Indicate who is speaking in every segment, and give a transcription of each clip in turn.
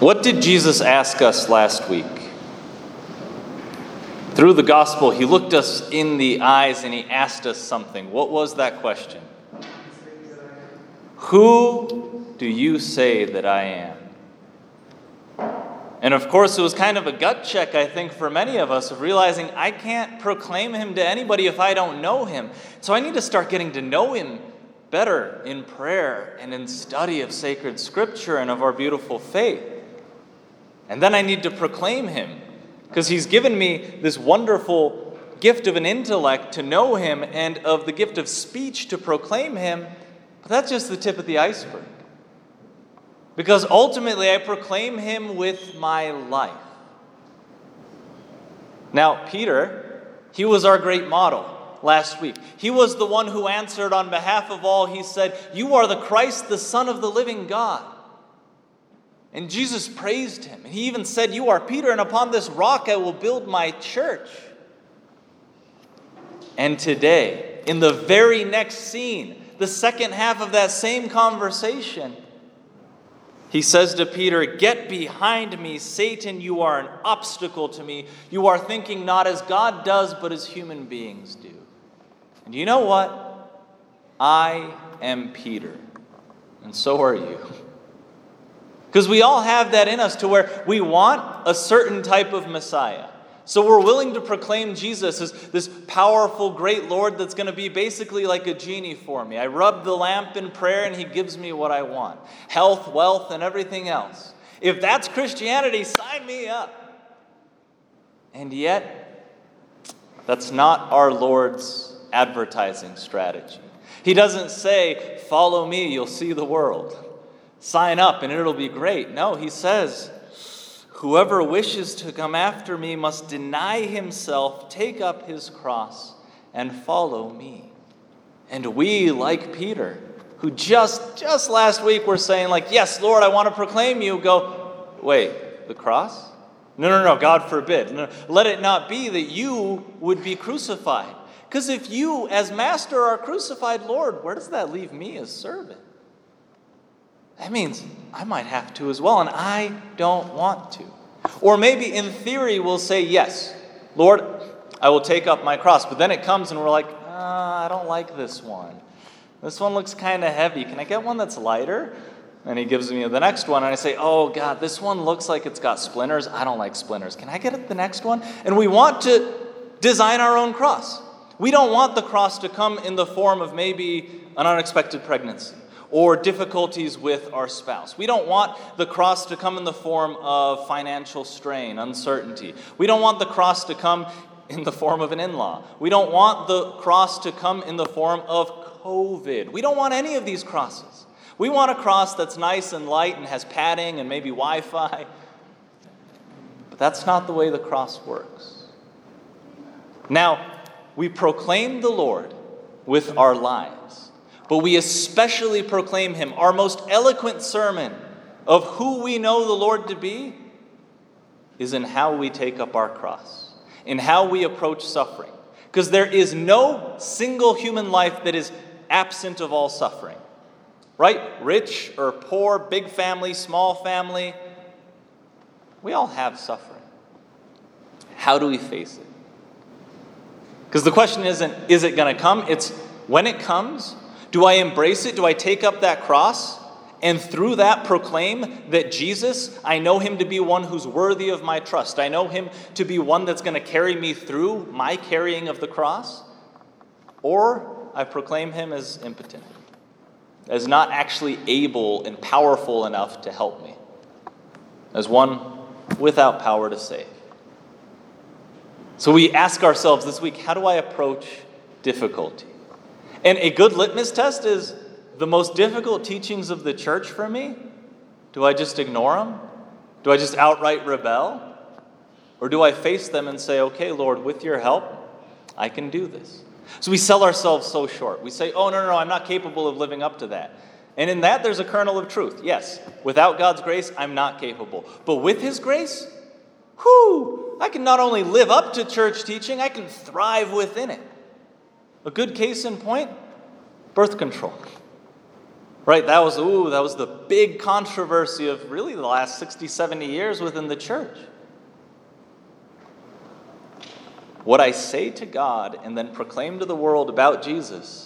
Speaker 1: What did Jesus ask us last week? Through the gospel, he looked us in the eyes and he asked us something. What was that question? Who do you say that I am? And of course, it was kind of a gut check, I think, for many of us of realizing I can't proclaim him to anybody if I don't know him. So I need to start getting to know him better in prayer and in study of sacred scripture and of our beautiful faith. And then I need to proclaim him because he's given me this wonderful gift of an intellect to know him and of the gift of speech to proclaim him. But that's just the tip of the iceberg. Because ultimately I proclaim him with my life. Now, Peter, he was our great model last week. He was the one who answered on behalf of all. He said, "You are the Christ, the Son of the living God." And Jesus praised him. And he even said, "You are Peter, and upon this rock I will build my church." And today, in the very next scene, the second half of that same conversation, he says to Peter, "Get behind me, Satan, you are an obstacle to me. You are thinking not as God does, but as human beings do." And you know what? I am Peter, and so are you. Because we all have that in us to where we want a certain type of Messiah. So we're willing to proclaim Jesus as this powerful, great Lord that's going to be basically like a genie for me. I rub the lamp in prayer and he gives me what I want. Health, wealth, and everything else. If that's Christianity, sign me up. And yet, that's not our Lord's advertising strategy. He doesn't say, "Follow me, you'll see the world. Sign up and it'll be great." No, he says, "Whoever wishes to come after me must deny himself, take up his cross, and follow me." And we, like Peter, who just last week were saying like, "Yes, Lord, I want to proclaim you," go, "Wait, the cross? No, God forbid. No, let it not be that you would be crucified. Because if you, as master, are crucified, Lord, where does that leave me as servant? That means I might have to as well, and I don't want to." Or maybe in theory we'll say, "Yes, Lord, I will take up my cross." But then it comes and we're like, "I don't like this one. This one looks kind of heavy. Can I get one that's lighter?" And he gives me the next one, and I say, "Oh God, this one looks like it's got splinters. I don't like splinters. Can I get the next one?" And we want to design our own cross. We don't want the cross to come in the form of maybe an unexpected pregnancy or difficulties with our spouse. We don't want the cross to come in the form of financial strain, uncertainty. We don't want the cross to come in the form of an in-law. We don't want the cross to come in the form of COVID. We don't want any of these crosses. We want a cross that's nice and light and has padding and maybe Wi-Fi. But that's not the way the cross works. Now, we proclaim the Lord with our lives. But we especially proclaim him. Our most eloquent sermon of who we know the Lord to be is in how we take up our cross, in how we approach suffering. Because there is no single human life that is absent of all suffering. Right? Rich or poor, big family, small family. We all have suffering. How do we face it? Because the question isn't, is it going to come? It's when it comes, do I embrace it? Do I take up that cross and through that proclaim that Jesus, I know him to be one who's worthy of my trust. I know him to be one that's going to carry me through my carrying of the cross. Or I proclaim him as impotent, as not actually able and powerful enough to help me, as one without power to save. So we ask ourselves this week, how do I approach difficulty? And a good litmus test is the most difficult teachings of the church for me. Do I just ignore them? Do I just outright rebel? Or do I face them and say, "Okay, Lord, with your help, I can do this"? So we sell ourselves so short. We say, "Oh, no, I'm not capable of living up to that." And in that, there's a kernel of truth. Yes, without God's grace, I'm not capable. But with his grace, I can not only live up to church teaching, I can thrive within it. A good case in point, birth control. Right, that was the big controversy of really the last 60, 70 years within the church. What I say to God and then proclaim to the world about Jesus,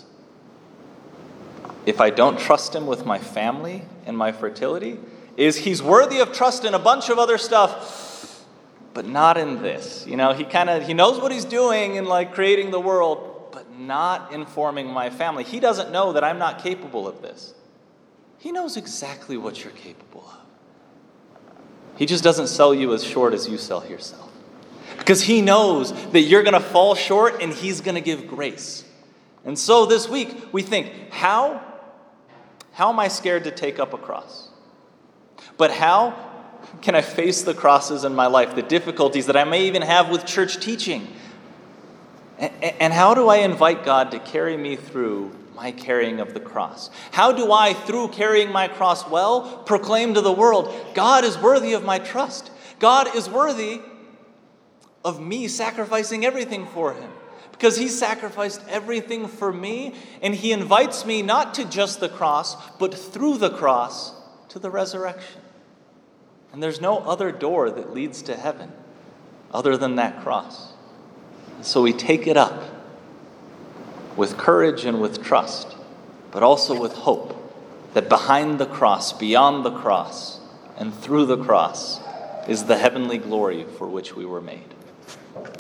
Speaker 1: if I don't trust him with my family and my fertility, is he's worthy of trust in a bunch of other stuff, but not in this. He knows what he's doing in like creating the world, but not in forming my family. He doesn't know that I'm not capable of this. He knows exactly what you're capable of. He just doesn't sell you as short as you sell yourself. Because he knows that you're going to fall short and he's going to give grace. And so this week we think, how am I scared to take up a cross? But how can I face the crosses in my life, the difficulties that I may even have with church teaching? And how do I invite God to carry me through my carrying of the cross? How do I, through carrying my cross well, proclaim to the world, God is worthy of my trust. God is worthy of me sacrificing everything for him. Because he sacrificed everything for me, and he invites me not to just the cross, but through the cross to the resurrection. And there's no other door that leads to heaven other than that cross. So we take it up with courage and with trust, but also with hope that behind the cross, beyond the cross, and through the cross is the heavenly glory for which we were made.